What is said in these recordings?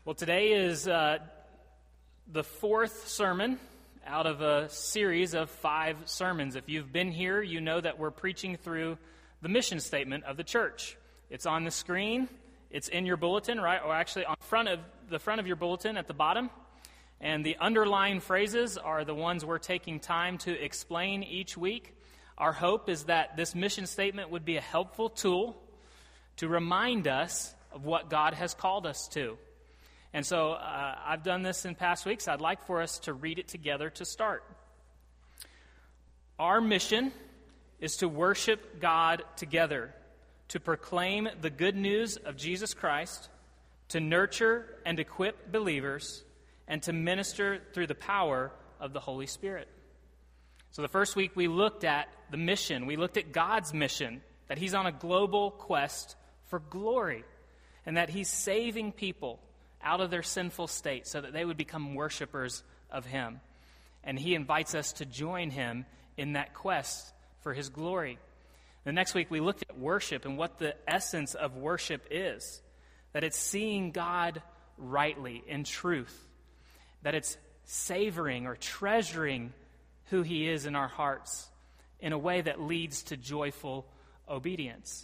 Well, today is the fourth sermon out of a series of 5 sermons. If you've been here, you know that we're preaching through the mission statement of the church. It's on the screen. It's in your bulletin, right? Or actually on the front of your bulletin at the bottom. And the underlying phrases are the ones we're taking time to explain each week. Our hope is that this mission statement would be a helpful tool to remind us of what God has called us to. And so I've done this in past weeks. I'd like for us to read it together to start. Our mission is to worship God together, to proclaim the good news of Jesus Christ, to nurture and equip believers, and to minister through the power of the Holy Spirit. So the first week we looked at the mission. We looked at God's mission, that He's on a global quest for glory, and that He's saving people out of their sinful state so that they would become worshipers of Him. And He invites us to join Him in that quest for His glory. The next week we looked at worship and what the essence of worship is. That it's seeing God rightly in truth. That it's savoring or treasuring who He is in our hearts in a way that leads to joyful obedience.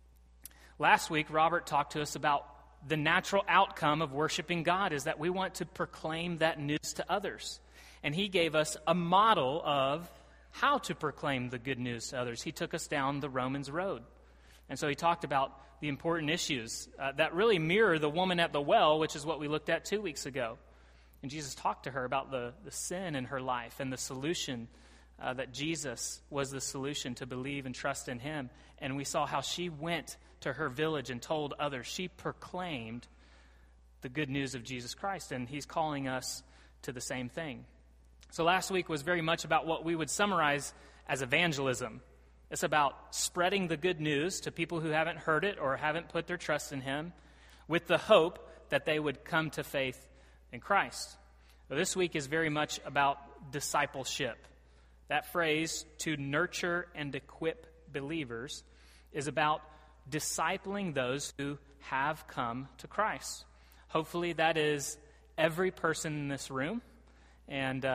Last week, Robert talked to us about the natural outcome of worshiping God is that we want to proclaim that news to others. And he gave us a model of how to proclaim the good news to others. He took us down the Romans road. And so he talked about the important issues that really mirror the woman at the well, which is what we looked at 2 weeks ago. And Jesus talked to her about the sin in her life and the solution, that Jesus was the solution to believe and trust in Him. And we saw how she went to her village and told others. She proclaimed the good news of Jesus Christ, and He's calling us to the same thing. So last week was very much about what we would summarize as evangelism. It's about spreading the good news to people who haven't heard it or haven't put their trust in Him with the hope that they would come to faith in Christ. Well, this week is very much about discipleship. That phrase, to nurture and equip believers, is about discipling those who have come to Christ. Hopefully that is every person in this room, and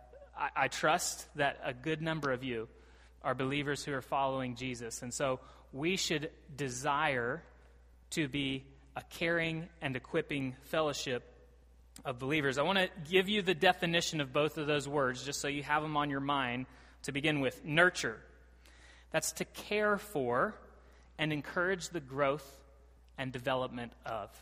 I trust that a good number of you are believers who are following Jesus. And so we should desire to be a caring and equipping fellowship of believers. I want to give you the definition of both of those words just so you have them on your mind to begin with. Nurture. That's to care for and encourage the growth and development of.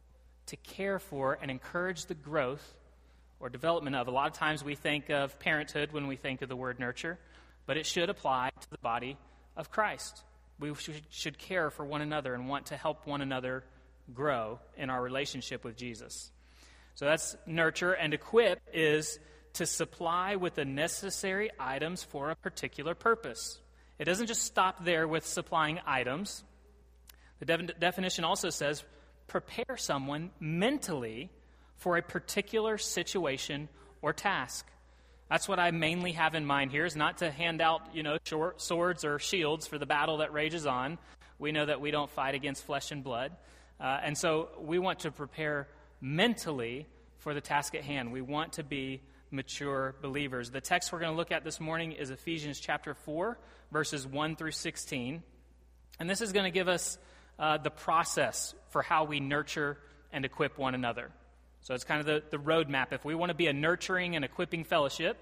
To care for and encourage the growth or development of. A lot of times we think of parenthood when we think of the word nurture, but it should apply to the body of Christ. We should care for one another and want to help one another grow in our relationship with Jesus. So that's nurture, and equip is to supply with the necessary items for a particular purpose. It doesn't just stop there with supplying items. The definition also says prepare someone mentally for a particular situation or task. That's what I mainly have in mind here, is not to hand out, short swords or shields for the battle that rages on. We know that we don't fight against flesh and blood. And so we want to prepare mentally for the task at hand. We want to be mature believers. The text we're going to look at this morning is Ephesians chapter 4, verses 1 through 16. And this is going to give us the process for how we nurture and equip one another. So it's kind of the roadmap. If we want to be a nurturing and equipping fellowship,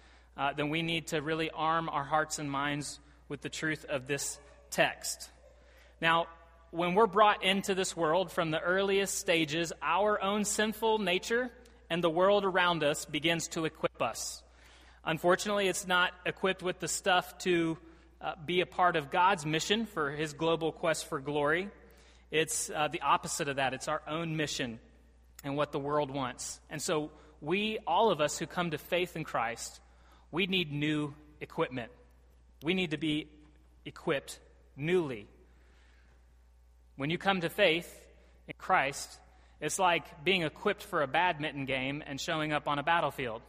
then we need to really arm our hearts and minds with the truth of this text. Now, when we're brought into this world from the earliest stages, our own sinful nature and the world around us begins to equip us. Unfortunately, it's not equipped with the stuff to be a part of God's mission for His global quest for glory. It's the opposite of that. It's our own mission and what the world wants. And so we, all of us who come to faith in Christ, we need new equipment. We need to be equipped newly. When you come to faith in Christ, it's like being equipped for a badminton game and showing up on a battlefield.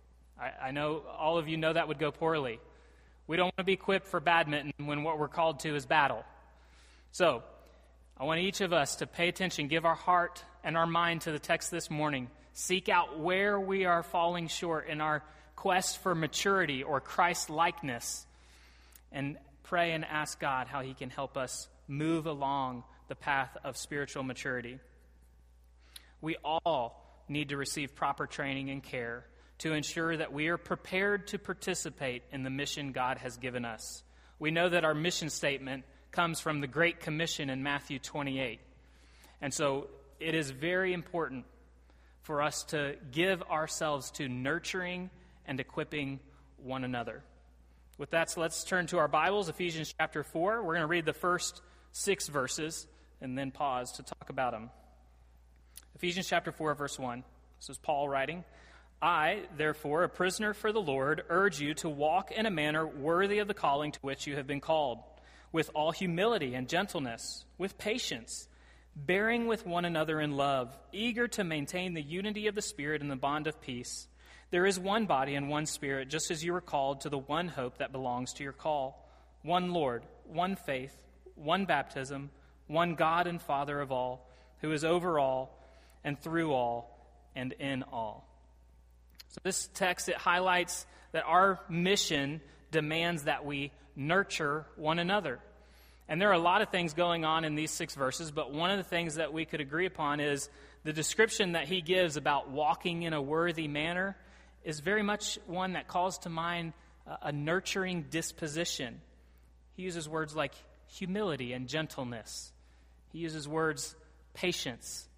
I know all of you know that would go poorly. We don't want to be equipped for badminton when what we're called to is battle. So I want each of us to pay attention, give our heart and our mind to the text this morning. Seek out where we are falling short in our quest for maturity or Christ-likeness, and pray and ask God how he can help us move along the path of spiritual maturity. We all need to receive proper training and care to ensure that we are prepared to participate in the mission God has given us. We know that our mission statement comes from the Great Commission in Matthew 28. And so it is very important for us to give ourselves to nurturing and equipping one another. With that, so let's turn to our Bibles, Ephesians chapter 4. We're going to read the first 6 verses and then pause to talk about them. Ephesians chapter 4, verse 1. This is Paul writing. I, therefore, a prisoner for the Lord, urge you to walk in a manner worthy of the calling to which you have been called, with all humility and gentleness, with patience, bearing with one another in love, eager to maintain the unity of the Spirit in the bond of peace. There is one body and one Spirit, just as you were called to the one hope that belongs to your call. One Lord, one faith, one baptism, one God and Father of all, who is over all and through all and in all. So this text, it highlights that our mission demands that we nurture one another. And there are a lot of things going on in these 6 verses, but one of the things that we could agree upon is the description that he gives about walking in a worthy manner is very much one that calls to mind a nurturing disposition. He uses words like humility and gentleness. He uses words patience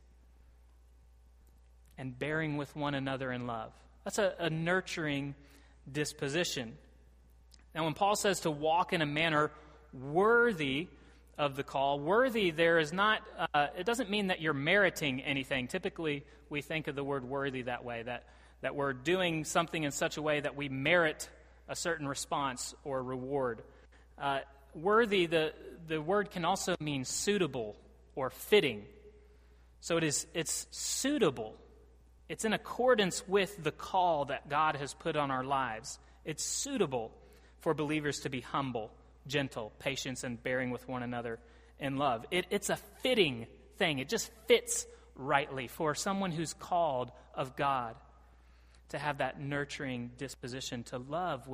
and bearing with one another in love. That's a nurturing disposition. Now, when Paul says to walk in a manner worthy of the call, worthy there is not, it doesn't mean that you're meriting anything. Typically, we think of the word worthy that way, that we're doing something in such a way that we merit a certain response or reward. Worthy, the word can also mean suitable or fitting. So it's suitable. It's in accordance with the call that God has put on our lives. It's suitable for believers to be humble, gentle, patient, and bearing with one another in love. It's a fitting thing. It just fits rightly for someone who's called of God to have that nurturing disposition to love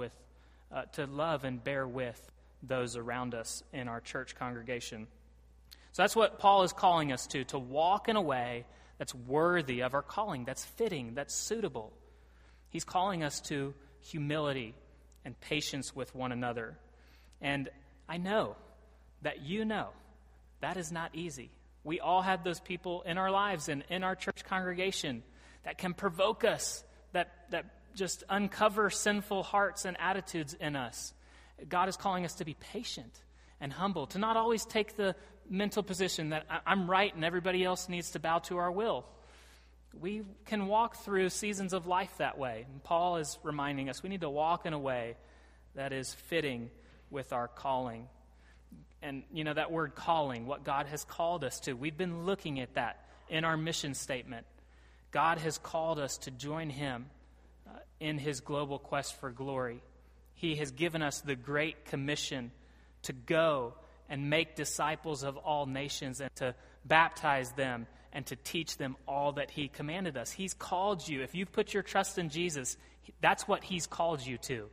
and bear with those around us in our church congregation. So that's what Paul is calling us to walk in a way that's worthy of our calling, that's fitting, that's suitable. He's calling us to humility and patience with one another. And I know that you know that is not easy. We all have those people in our lives and in our church congregation that can provoke us, that just uncover sinful hearts and attitudes in us. God is calling us to be patient and humble, to not always take the mental position that I'm right and everybody else needs to bow to our will. We can walk through seasons of life that way. And Paul is reminding us we need to walk in a way that is fitting with our calling. And, that word calling, what God has called us to, we've been looking at that in our mission statement. God has called us to join him in his global quest for glory. He has given us the Great Commission to go and make disciples of all nations and to baptize them and to teach them all that he commanded us. He's called you. If you've put your trust in Jesus, that's what he's called you to.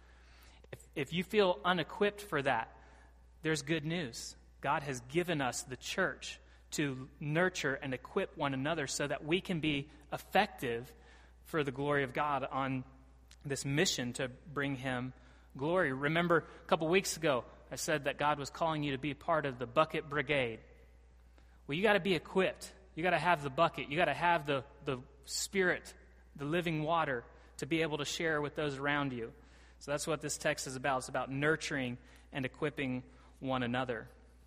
If you feel unequipped for that, there's good news. God has given us the church to nurture and equip one another so that we can be effective for the glory of God on this mission to bring him glory. Remember, a couple weeks ago, I said that God was calling you to be part of the bucket brigade. Well, you got to be equipped. You got to have the bucket. You got to have the Spirit, the living water, to be able to share with those around you. So that's what this text is about. It's about nurturing and equipping one another.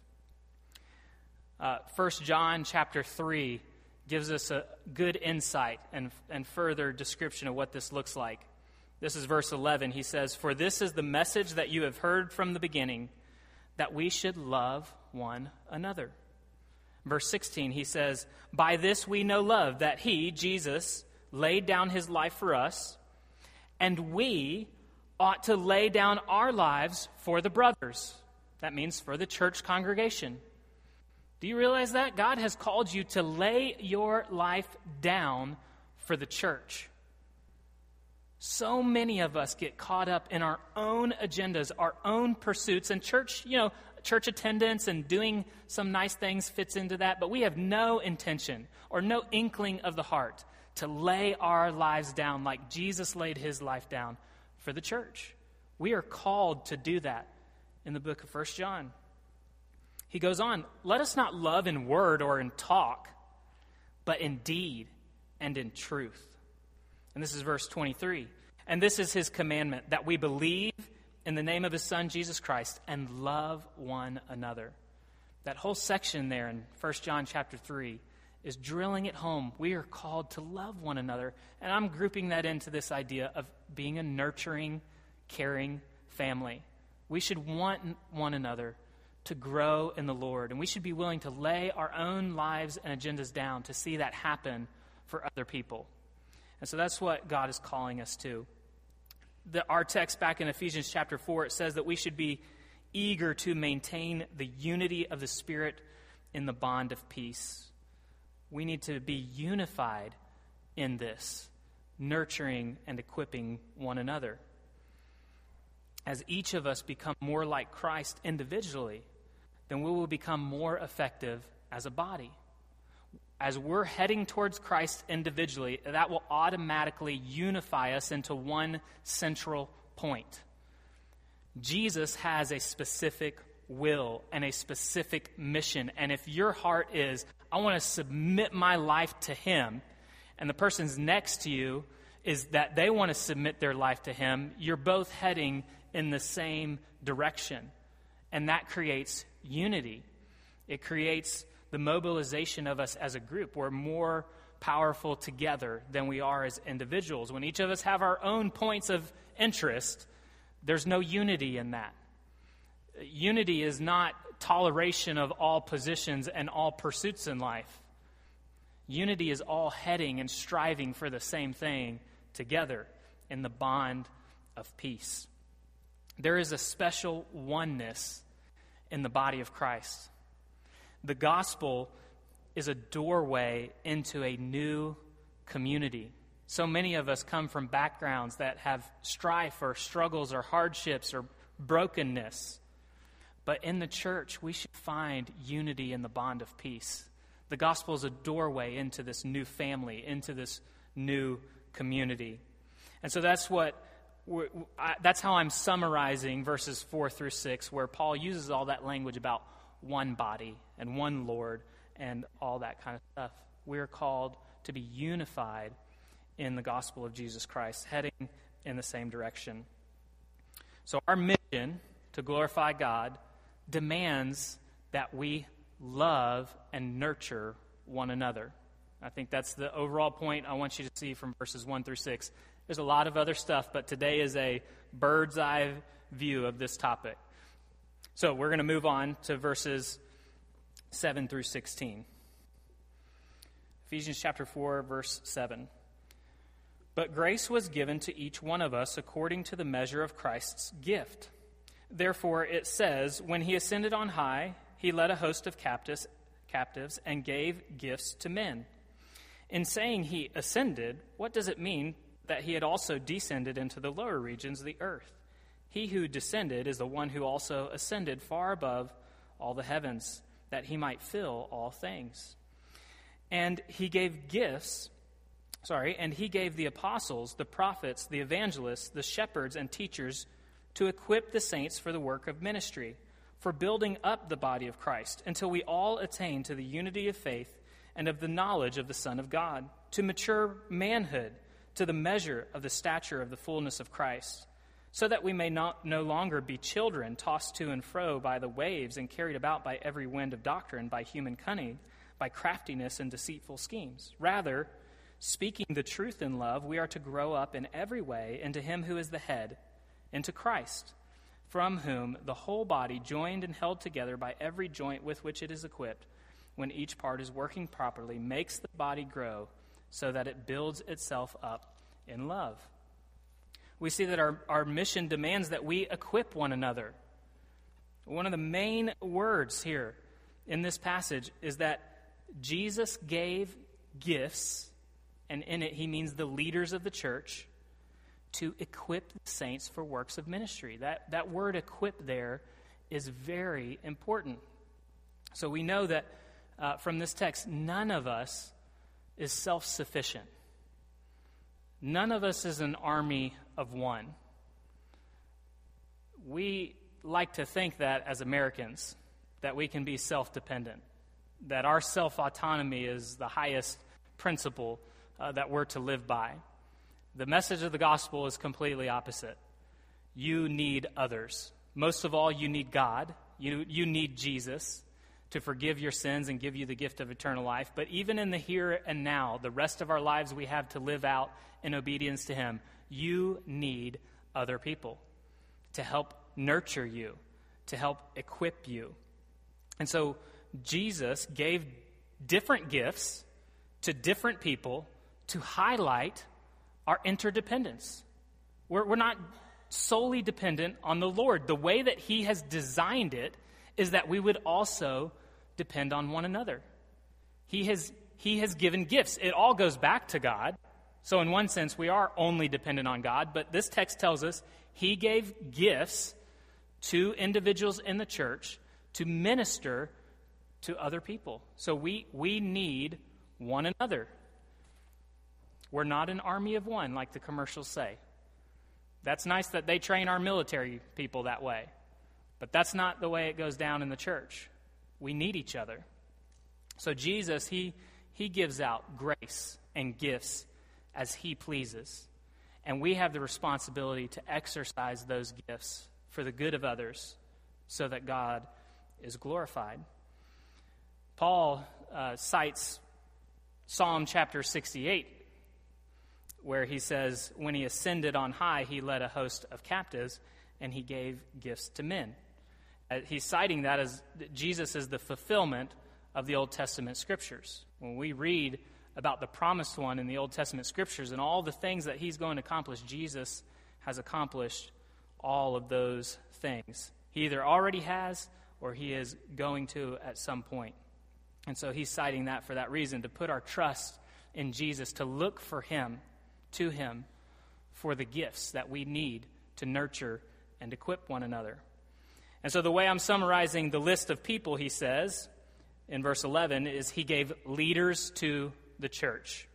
1 John chapter 3 gives us a good insight and further description of what this looks like. This is verse 11. He says, "For this is the message that you have heard from the beginning, that we should love one another." Verse 16, he says, "By this we know love, that he, Jesus, laid down his life for us, and we ought to lay down our lives for the brothers." That means for the church congregation. Do you realize that? God has called you to lay your life down for the church. So many of us get caught up in our own agendas, our own pursuits, and church attendance and doing some nice things fits into that, but we have no intention or no inkling of the heart to lay our lives down like Jesus laid his life down for the church. We are called to do that in the book of 1 John. He goes on, let us not love in word or in talk, but in deed and in truth. And this is verse 23. And this is his commandment, that we believe in the name of his Son, Jesus Christ, and love one another. That whole section there in 1 John chapter 3 is drilling it home. We are called to love one another. And I'm grouping that into this idea of being a nurturing, caring family. We should want one another to grow in the Lord. And we should be willing to lay our own lives and agendas down to see that happen for other people. And so that's what God is calling us to. Our text back in Ephesians chapter 4, it says that we should be eager to maintain the unity of the Spirit in the bond of peace. We need to be unified in this, nurturing and equipping one another. As each of us become more like Christ individually, then we will become more effective as a body. As we're heading towards Christ individually, that will automatically unify us into one central point. Jesus has a specific will and a specific mission. And if your heart is, I want to submit my life to him, and the person's next to you is that they want to submit their life to him, you're both heading in the same direction. And that creates unity. It creates the mobilization of us as a group. We're more powerful together than we are as individuals. When each of us have our own points of interest, there's no unity in that. Unity is not toleration of all positions and all pursuits in life. Unity is all heading and striving for the same thing together in the bond of peace. There is a special oneness in the body of Christ. The gospel is a doorway into a new community. So many of us come from backgrounds that have strife or struggles or hardships or brokenness. But in the church, we should find unity in the bond of peace. The gospel is a doorway into this new family, into this new community. And so that's how I'm summarizing verses 4 through 6, where Paul uses all that language about one body and one Lord and all that kind of stuff. We're called to be unified in the gospel of Jesus Christ, heading in the same direction. So our mission to glorify God demands that we love and nurture one another. I think that's the overall point I want you to see from verses 1 through 6. There's a lot of other stuff, but today is a bird's eye view of this topic. So we're going to move on to verses 7 through 16. Ephesians chapter 4, verse 7. But grace was given to each one of us according to the measure of Christ's gift. Therefore it says, when he ascended on high, he led a host of captives and gave gifts to men. In saying he ascended, what does it mean that he had also descended into the lower regions of the earth? He who descended is the one who also ascended far above all the heavens, that he might fill all things. And he gave the apostles, the prophets, the evangelists, the shepherds, and teachers to equip the saints for the work of ministry, for building up the body of Christ, until we all attain to the unity of faith and of the knowledge of the Son of God, to mature manhood, to the measure of the stature of the fullness of Christ, so that we may no longer be children tossed to and fro by the waves and carried about by every wind of doctrine, by human cunning, by craftiness and deceitful schemes. Rather, speaking the truth in love, we are to grow up in every way into him who is the head, into Christ, from whom the whole body, joined and held together by every joint with which it is equipped, when each part is working properly, makes the body grow so that it builds itself up in love. We see that our mission demands that we equip one another. One of the main words here in this passage is that Jesus gave gifts, and in it he means the leaders of the church, to equip the saints for works of ministry. That word equip there is very important. So we know that from this text, none of us is self-sufficient. None of us is an army of one. We like to think that as Americans, that we can be self-dependent, that our self-autonomy is the highest principle that we're to live by. The message of the gospel is completely opposite. You need others. Most of all, you need God. You need Jesus to forgive your sins and give you the gift of eternal life. But even in the here and now, the rest of our lives we have to live out in obedience to him, you need other people to help nurture you, to help equip you. And so Jesus gave different gifts to different people to highlight our interdependence. We're not solely dependent on the Lord. The way that he has designed it is that we would also depend on one another. He has given gifts. It all goes back to God. So in one sense, we are only dependent on God, but this text tells us he gave gifts to individuals in the church to minister to other people. So we need one another. We're not an army of one, like the commercials say. That's nice that they train our military people that way, but that's not the way it goes down in the church. We need each other. So Jesus, he gives out grace and gifts as he pleases, and we have the responsibility to exercise those gifts for the good of others so that God is glorified. Paul cites Psalm chapter 68, where he says, when he ascended on high, he led a host of captives, and he gave gifts to men. He's citing that as Jesus is the fulfillment of the Old Testament scriptures. When we read about the promised one in the Old Testament scriptures and all the things that he's going to accomplish, Jesus has accomplished all of those things. He either already has or he is going to at some point. And so he's citing that for that reason, to put our trust in Jesus, to look for him, to him, for the gifts that we need to nurture and equip one another. And so the way I'm summarizing the list of people, he says, in verse 11, is he gave leaders to the church.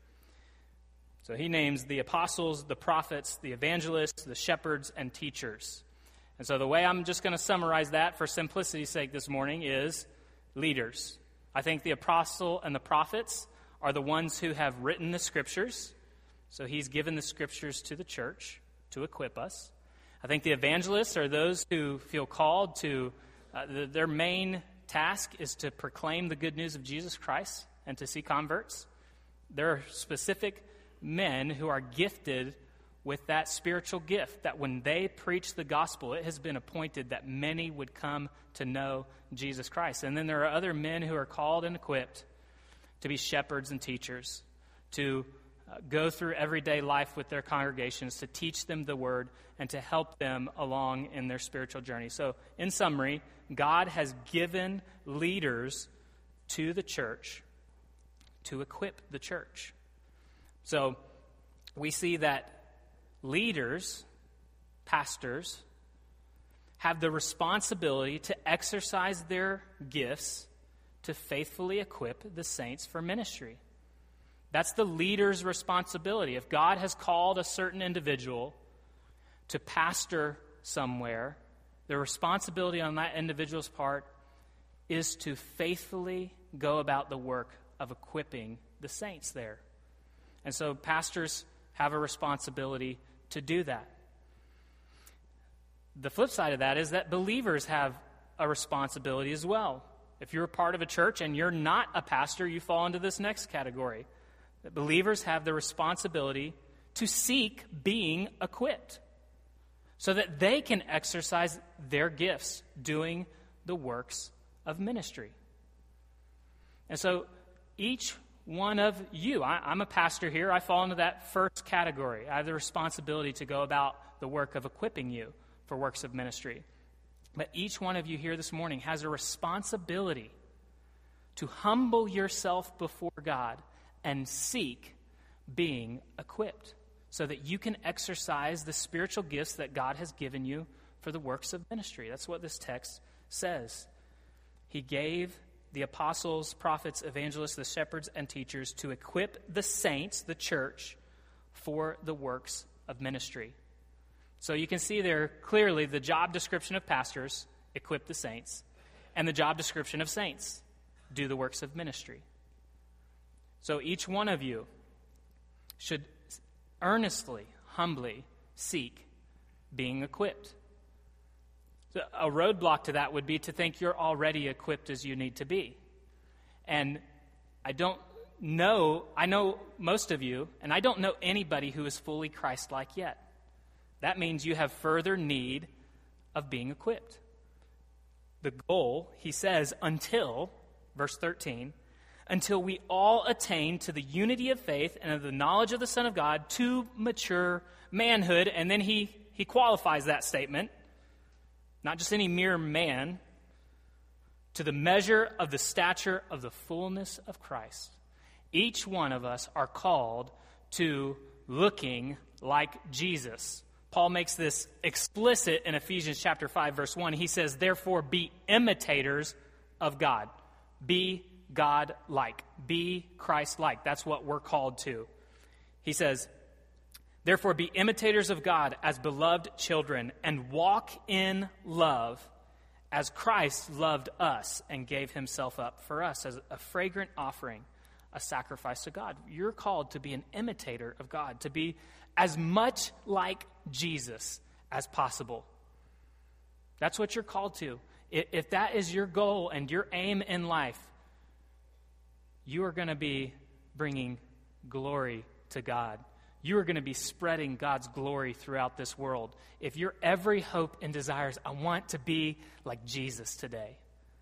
So he names the apostles, the prophets, the evangelists, the shepherds, and teachers. And so the way I'm just going to summarize that for simplicity's sake this morning is leaders. I think the apostle and the prophets are the ones who have written the scriptures. So he's given the scriptures to the church to equip us. I think the evangelists are those who feel called to, their main task is to proclaim the good news of Jesus Christ and to see converts. There are specific men who are gifted with that spiritual gift, that when they preach the gospel, it has been appointed that many would come to know Jesus Christ. And then there are other men who are called and equipped to be shepherds and teachers, to go through everyday life with their congregations, to teach them the word and to help them along in their spiritual journey. So in summary, God has given leaders to the church to equip the church. So we see that leaders, pastors, have the responsibility to exercise their gifts to faithfully equip the saints for ministry. That's the leader's responsibility. If God has called a certain individual to pastor somewhere, the responsibility on that individual's part is to faithfully go about the work of equipping the saints there. And so pastors have a responsibility to do that. The flip side of that is that believers have a responsibility as well. If you're a part of a church and you're not a pastor, you fall into this next category. That believers have the responsibility to seek being equipped so that they can exercise their gifts doing the works of ministry. And so each one of you, I'm a pastor here, I fall into that first category. I have the responsibility to go about the work of equipping you for works of ministry. But each one of you here this morning has a responsibility to humble yourself before God and seek being equipped so that you can exercise the spiritual gifts that God has given you for the works of ministry. That's what this text says. He gave the apostles, prophets, evangelists, the shepherds, and teachers to equip the saints, the church, for the works of ministry. So you can see there clearly the job description of pastors, equip the saints, and the job description of saints, do the works of ministry. So each one of you should earnestly, humbly seek being equipped. So a roadblock to that would be to think you're already equipped as you need to be. And I know most of you, and I don't know anybody who is fully Christ-like yet. That means you have further need of being equipped. The goal, he says, until, verse 13, until we all attain to the unity of faith and of the knowledge of the Son of God, to mature manhood. And then he qualifies that statement, not just any mere man, to the measure of the stature of the fullness of Christ. Each one of us are called to looking like Jesus. Paul makes this explicit in Ephesians chapter 5, verse 1. He says, therefore, be imitators of God. Be God-like. Be Christ-like. That's what we're called to. He says, therefore, be imitators of God as beloved children, and walk in love as Christ loved us and gave himself up for us as a fragrant offering, a sacrifice to God. You're called to be an imitator of God, to be as much like Jesus as possible. That's what you're called to. If that is your goal and your aim in life, you are going to be bringing glory to God. You are going to be spreading God's glory throughout this world. If your every hope and desire is, I want to be like Jesus today.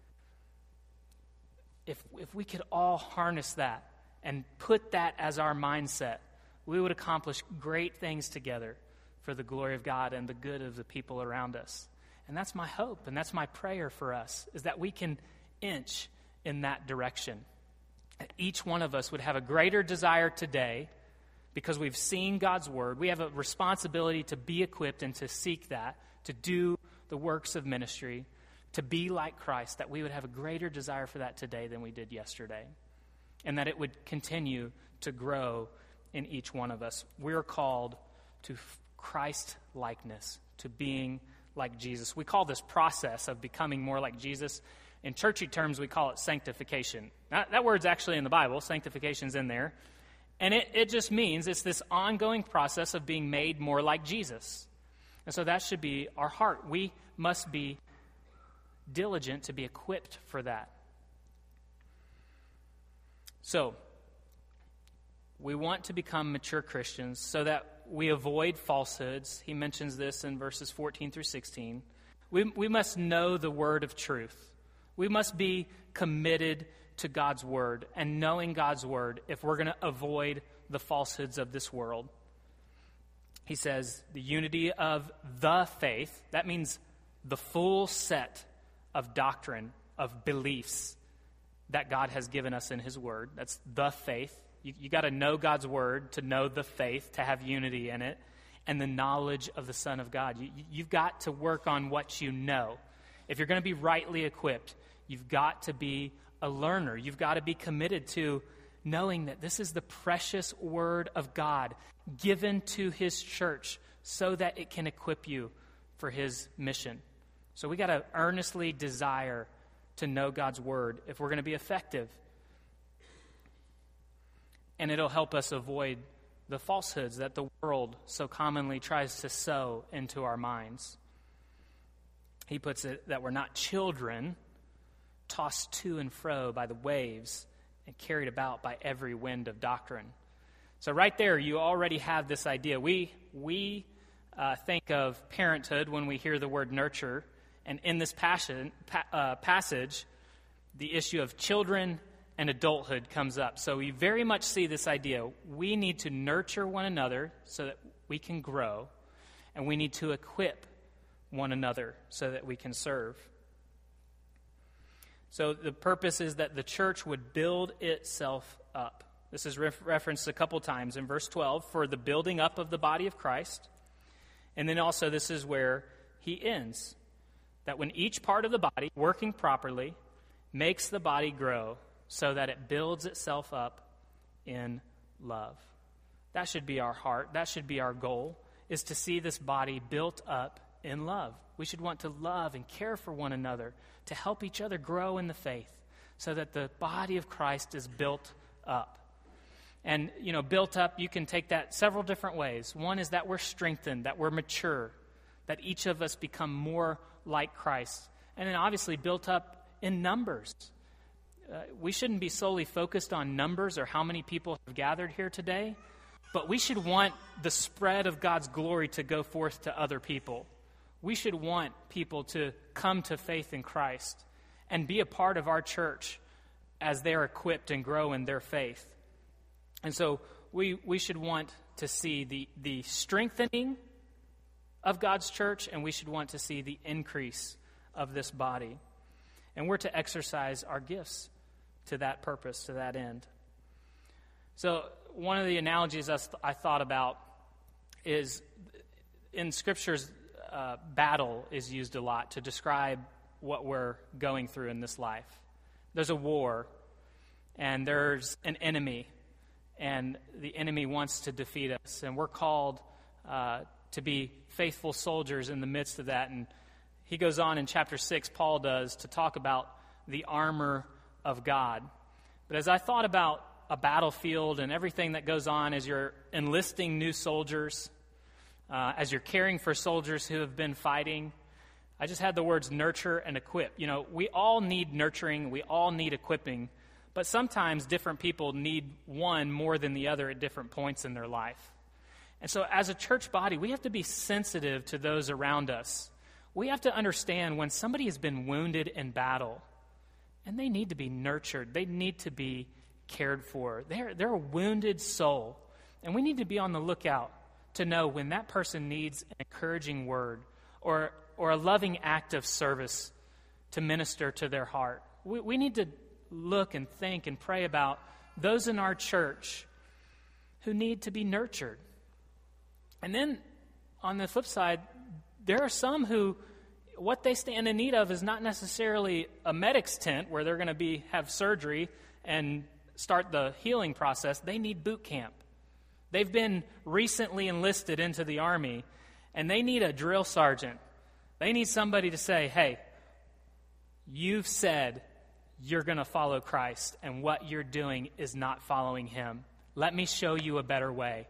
If we could all harness that and put that as our mindset, we would accomplish great things together for the glory of God and the good of the people around us. And that's my hope, and that's my prayer for us, is that we can inch in that direction. Each one of us would have a greater desire today, because we've seen God's word. We have a responsibility to be equipped and to seek that, to do the works of ministry, to be like Christ, that we would have a greater desire for that today than we did yesterday, and that it would continue to grow in each one of us. We're called to Christ-likeness, to being like Jesus. We call this process of becoming more like Jesus, in churchy terms, we call it sanctification. Now, that word's actually in the Bible. Sanctification's in there. And it just means it's this ongoing process of being made more like Jesus. And so that should be our heart. We must be diligent to be equipped for that. So, we want to become mature Christians so that we avoid falsehoods. He mentions this in verses 14 through 16. We must know the word of truth. We must be committed to God's word and knowing God's word if we're going to avoid the falsehoods of this world. He says the unity of the faith, that means the full set of doctrine, of beliefs that God has given us in his word. That's the faith. You got to know God's word to know the faith, to have unity in it, and the knowledge of the Son of God. You've got to work on what you know. If you're going to be rightly equipped, you've got to be a learner. You've got to be committed to knowing that this is the precious word of God given to his church so that it can equip you for his mission. So we got to earnestly desire to know God's word if we're going to be effective. And it'll help us avoid the falsehoods that the world so commonly tries to sow into our minds. He puts it that we're not children tossed to and fro by the waves and carried about by every wind of doctrine. So right there, you already have this idea. We think of parenthood when we hear the word nurture, and in this passage, the issue of children and adulthood comes up. So we very much see this idea. We need to nurture one another so that we can grow, and we need to equip one another so that we can serve. So the purpose is that the church would build itself up. This is referenced a couple times in verse 12 for the building up of the body of Christ. And then also this is where he ends, that when each part of the body, working properly, makes the body grow so that it builds itself up in love. That should be our heart. That should be our goal, is to see this body built up in love. We should want to love and care for one another, to help each other grow in the faith so that the body of Christ is built up. And, built up, you can take that several different ways. One is that we're strengthened, that we're mature, that each of us become more like Christ. And then obviously built up in numbers. We shouldn't be solely focused on numbers or how many people have gathered here today, but we should want the spread of God's glory to go forth to other people. We should want people to come to faith in Christ and be a part of our church as they're equipped and grow in their faith. And so we should want to see the strengthening of God's church, and we should want to see the increase of this body. And we're to exercise our gifts to that purpose, to that end. So one of the analogies I thought about is in Scriptures, battle is used a lot to describe what we're going through in this life. There's a war, and there's an enemy, and the enemy wants to defeat us, and we're called to be faithful soldiers in the midst of that. And he goes on in chapter 6, Paul does, to talk about the armor of God. But as I thought about a battlefield and everything that goes on as you're enlisting new soldiers, as you're caring for soldiers who have been fighting, I just had the words nurture and equip. We all need nurturing, we all need equipping, but sometimes different people need one more than the other at different points in their life. And so as a church body, we have to be sensitive to those around us. We have to understand when somebody has been wounded in battle, and they need to be nurtured, they need to be cared for. They're a wounded soul, and we need to be on the lookout to know when that person needs an encouraging word or a loving act of service to minister to their heart. We need to look and think and pray about those in our church who need to be nurtured. And then on the flip side, there are some who what they stand in need of is not necessarily a medic's tent where they're going to have surgery and start the healing process. They need boot camp. They've been recently enlisted into the Army, and they need a drill sergeant. They need somebody to say, hey, you've said you're going to follow Christ, and what you're doing is not following him. Let me show you a better way.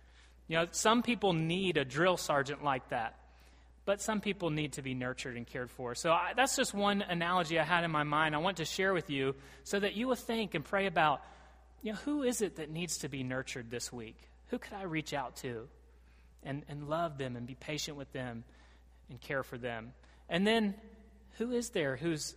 Some people need a drill sergeant like that, but some people need to be nurtured and cared for. So that's just one analogy I had in my mind I want to share with you so that you will think and pray about, who is it that needs to be nurtured this week? Who could I reach out to and love them and be patient with them and care for them? And then who is there who's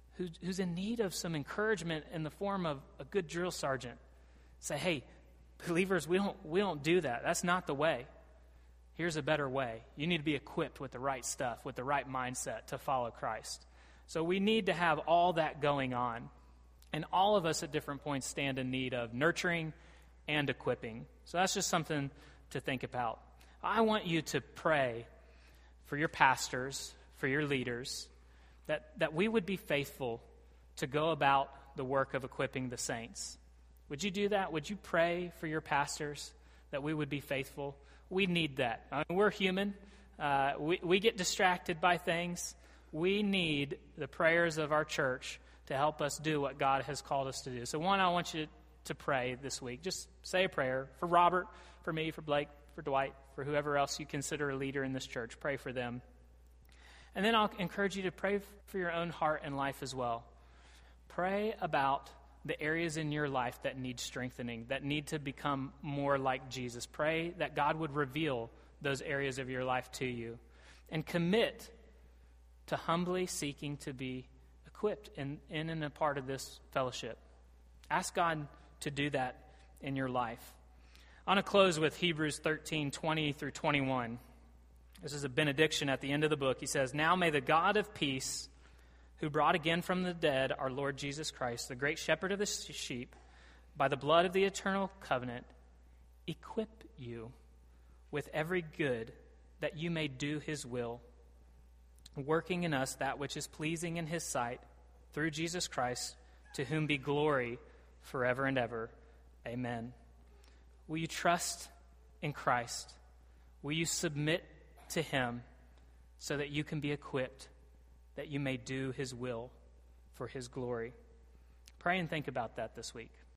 in need of some encouragement in the form of a good drill sergeant? Say, hey, believers, we don't do that. That's not the way. Here's a better way. You need to be equipped with the right stuff, with the right mindset to follow Christ. So we need to have all that going on. And all of us at different points stand in need of nurturing and equipping. So that's just something to think about. I want you to pray for your pastors, for your leaders, that we would be faithful to go about the work of equipping the saints. Would you do that? Would you pray for your pastors that we would be faithful? We need that. We're human. We get distracted by things. We need the prayers of our church to help us do what God has called us to do. So one, I want you to pray this week. Just say a prayer for Robert, for me, for Blake, for Dwight, for whoever else you consider a leader in this church. Pray for them. And then I'll encourage you to pray for your own heart and life as well. Pray about the areas in your life that need strengthening, that need to become more like Jesus. Pray that God would reveal those areas of your life to you. And commit to humbly seeking to be equipped in and a part of this fellowship. Ask God to do that in your life. I want to close with Hebrews 13:20 through 21. This is a benediction at the end of the book. He says, "Now may the God of peace who brought again from the dead our Lord Jesus Christ, the great shepherd of the sheep, by the blood of the eternal covenant, equip you with every good that you may do his will, working in us that which is pleasing in his sight, through Jesus Christ, to whom be glory forever and ever. Amen. Will you trust in Christ? Will you submit to him so that you can be equipped, that you may do his will for his glory? Pray and think about that this week.